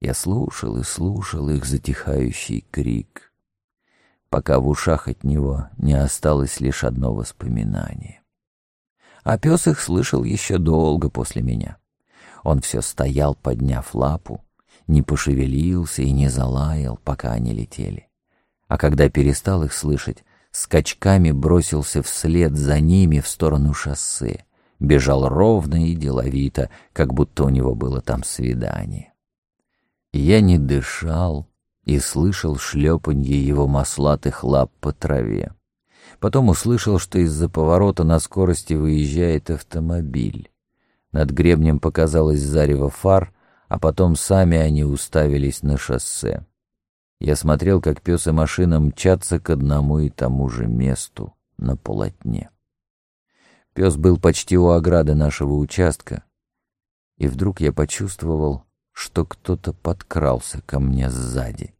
Я слушал и слушал их затихающий крик, пока в ушах от него не осталось лишь одно воспоминание. А пес их слышал еще долго после меня. Он все стоял, подняв лапу, не пошевелился и не залаял, пока они летели. А когда перестал их слышать, скачками бросился вслед за ними в сторону шоссе, бежал ровно и деловито, как будто у него было там свидание. Я не дышал и слышал шлепанье его маслатых лап по траве. Потом услышал, что из-за поворота на скорости выезжает автомобиль. Над гребнем показалось зарево фар, а потом сами они уставились на шоссе. Я смотрел, как пес и машина мчатся к одному и тому же месту на полотне. Пес был почти у ограды нашего участка, и вдруг я почувствовал, что кто-то подкрался ко мне сзади.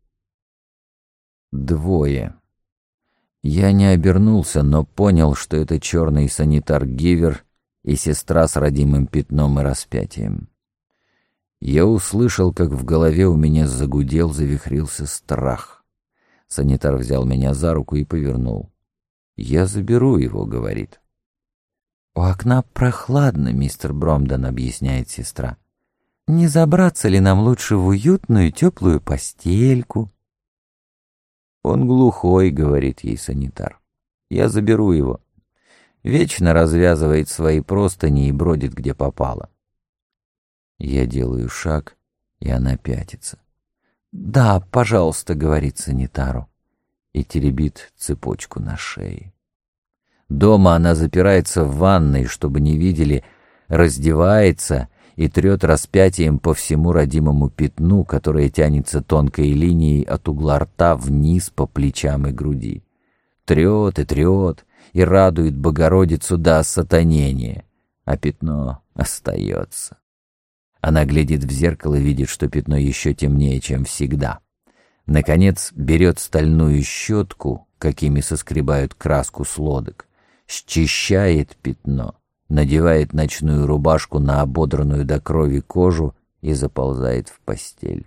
Двое. Я не обернулся, но понял, что это черный санитар Гивер и сестра с родимым пятном и распятием. Я услышал, как в голове у меня загудел, завихрился страх. Санитар взял меня за руку и повернул. «Я заберу его», — говорит. «У окна прохладно, мистер Бромден», — объясняет сестра. «Не забраться ли нам лучше в уютную теплую постельку?» «Он глухой», — говорит ей санитар. «Я заберу его. Вечно развязывает свои простыни и бродит, где попало». Я делаю шаг, и она пятится. «Да, пожалуйста», — говорит санитару, и теребит цепочку на шее. Дома она запирается в ванной, чтобы не видели, раздевается и трет распятием по всему родимому пятну, которое тянется тонкой линией от угла рта вниз по плечам и груди. Трет и радует Богородицу до осатанения, а пятно остается. Она глядит в зеркало и видит, что пятно еще темнее, чем всегда. Наконец берет стальную щетку, какими соскребают краску с лодок, счищает пятно, надевает ночную рубашку на ободранную до крови кожу и заползает в постель.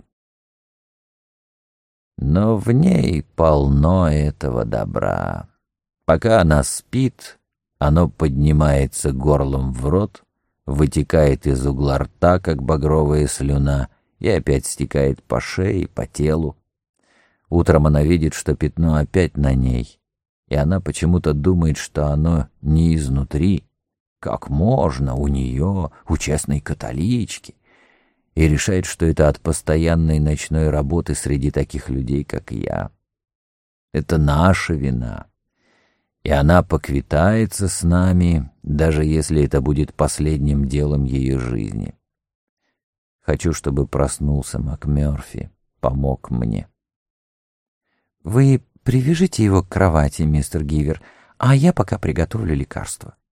Но в ней полно этого добра. Пока она спит, оно поднимается горлом в рот, вытекает из угла рта, как багровая слюна, и опять стекает по шее, по телу. Утром она видит, что пятно опять на ней, и она почему-то думает, что оно не изнутри. Как можно у нее, у честной католички? И решает, что это от постоянной ночной работы среди таких людей, как я. Это наша вина. И она поквитается с нами, даже если это будет последним делом ее жизни. Хочу, чтобы проснулся МакМёрфи, помог мне. «Вы привяжите его к кровати, мистер Гивер, а я пока приготовлю лекарство».